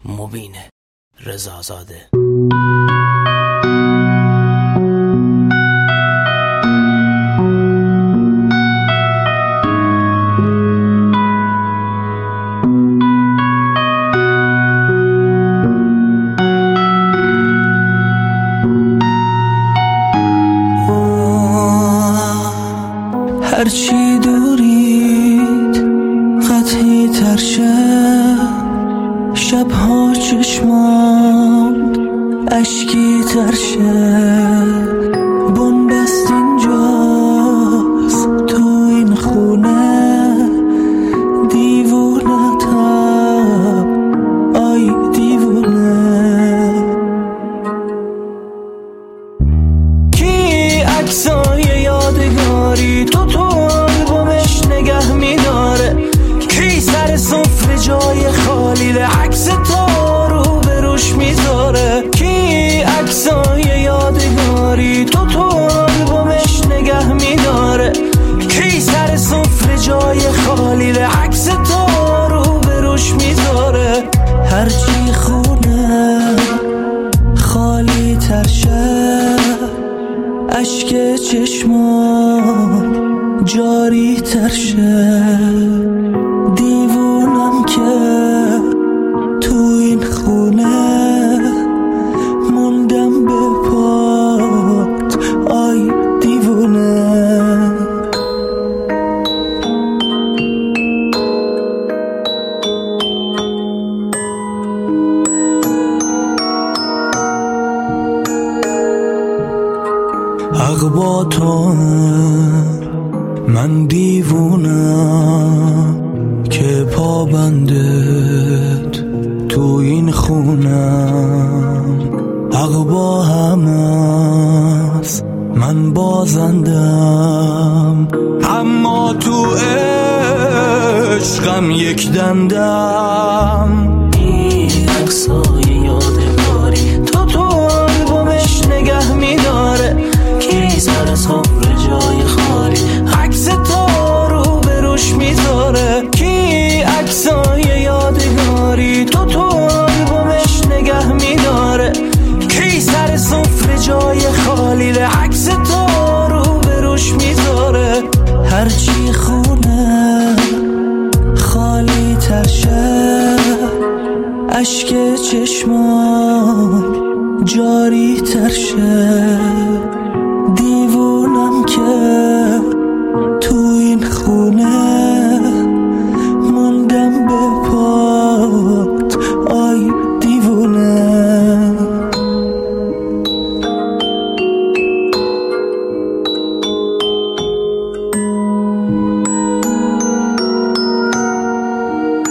مبین رضازاده. هرچی دورید قطعی تر شبها چشمام اشکی تر بنبست اینجاست تو این خونه دیوونه تب آی دیوونه کی عکسای یادگاری تو آلبومش نگه میداره کی سر سفره جای خالی عکس تو رو بروش میذاره کی عکسای یادگاری تو آلبومش نگه میداره کی سر سفره جای خالی عکس تو رو بروش میذاره هرچی خونه خالی تر اشک چشمان جاری تر دیوونم که تو این خونه موندم به پات آی دیوونه حق با تو من دیوونم که پابندت تو این خونم حق با هم است من بازندم اما تو عشقم یک دندم این عکسای یادگاری تو آلبومش نگه میداره کی سر سفره جای خالی عکس تو رو بروش میذاره کی عکسای یادگاری تو آلبومش نگه میداره کی سر سفره جای خالی عکس تو رو بروش میذاره هرچی خونه خالی تر اشک چشمان جاری تر دیوونم که تو این خونه موندم به پات آی دیوونه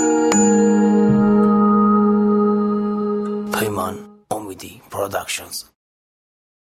پیمان امیدی پروداکشنز.